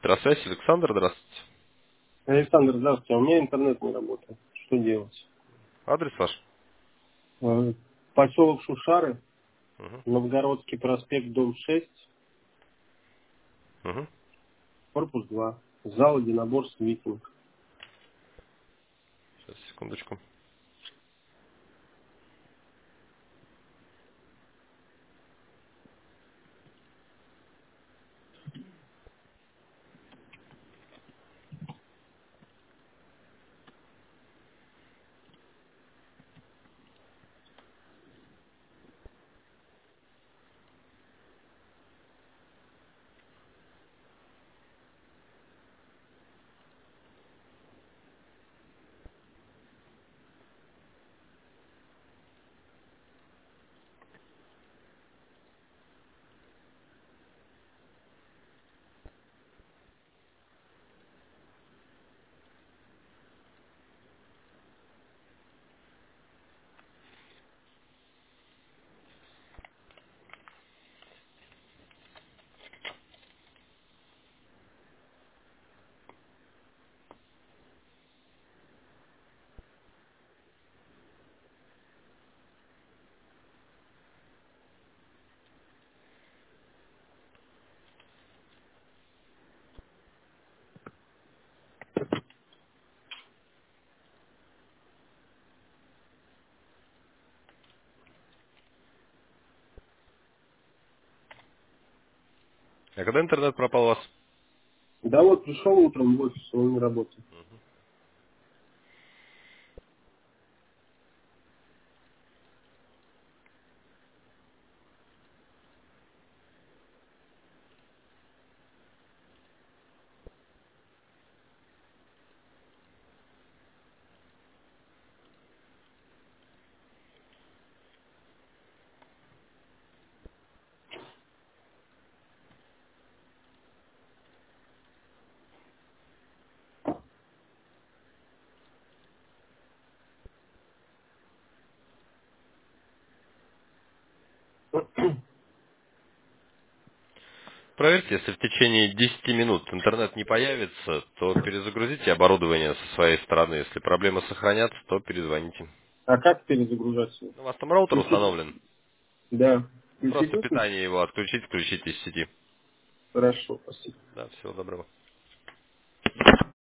Петросвязь, Александр, здравствуйте. Александр, здравствуйте. А у меня интернет не работает. Что делать? Адрес ваш? Поселок Шушары, Угу. Новгородский проспект, дом 6, Угу. корпус 2. Зал единоборств «Викинг». Сейчас, секундочку. А когда интернет пропал у вас? Да вот, пришел утром в офис, он не работает. Проверьте, если в течение 10 минут интернет не появится, то перезагрузите оборудование со своей стороны. Если проблемы сохранятся, то перезвоните. А как перезагружаться? У вас там роутер Включить? установлен. Да. Включить, Просто выключить? питание его отключить, включить из сети. Хорошо, спасибо. Да, всего доброго.